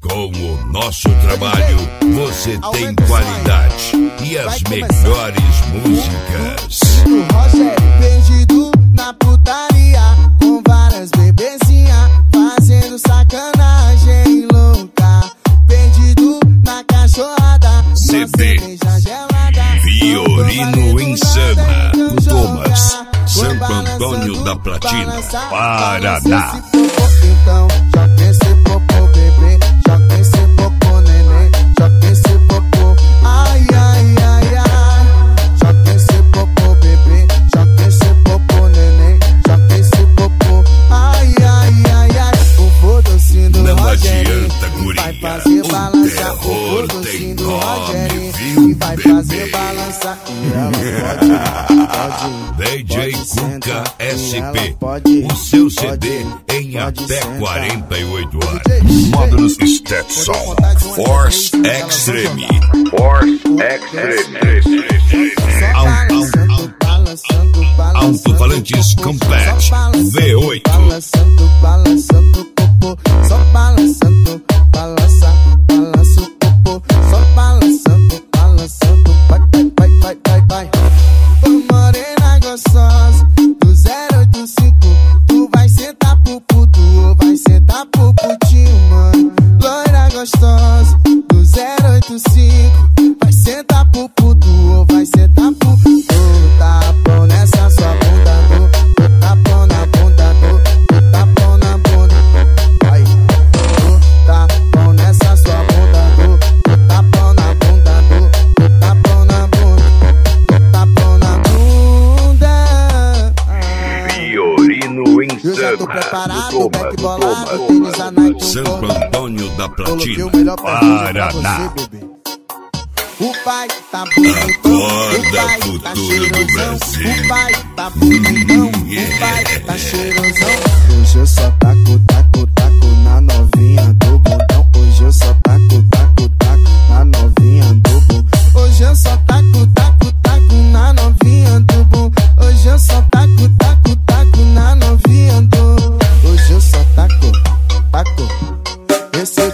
Com o nosso trabalho, você tem qualidade e as melhores músicas. O Rogério perdido na putaria, com várias bebezinhas, fazendo sacanagem louca. Perdido na cachorrada, CD Fiorino Insana, do Thomas, Santo Antônio da Platina, Paraná. Então, joga esse popô, bebê, joga esse popô, neném, joga esse popô, ai, ai, ai, ai. Joga esse popô, bebê, joga esse popô, neném, joga esse popô, ai, ai, ai, ai. O foda-se do Não Rogério, adianta, guria, vai fazer balançar. O terror foda-se tem do nome, Rogério, viu, vai bebê? fazer balançar. E ela pode DJ pode Cuca sentar, e ela SP, pode, o seu CD pode, em pode até sentar. 48 horas. Módulos Stetson, Force Extreme. Force Extreme. Alto-falantes Compact V8. Balançando, balançando popô, só balançando, balança, balança o popô, só balançando, balançando, vai, vai, vai, vai, vai. Ô morena gostosa, do 085, tu vai sentar pro puto ou vai sentar pro putinho, mano. Loira gostosa, do 085, vai sentar pro puto ou vai sentar pro puto. Tapão nessa sua bunda, tapão na bunda, tapão na bunda, vai. Tapão nessa sua bunda, tapão na bunda, tapão na bunda, tapão na bunda. Fiorino Eu já tô Insana, preparado, do back Thomas, bolado, tênis a Nike, Santo Antônio da coloquei Platina, o melhor perfume pra Paraná. você, bebê. O pai tá bonitão, Acorda, o pai tá futuro do cheirosão, Brasil. o pai tá bonitão, o pai tá cheirosão. Hoje eu só taco, taco, taco na novinha do bundão. Hoje eu só taco, taco, taco na novinha do bundão. Hoje eu só taco, taco, taco na novinha do bundão. Hoje eu só taco, taco, taco na novinha do. Hoje eu só taco, taco. Esse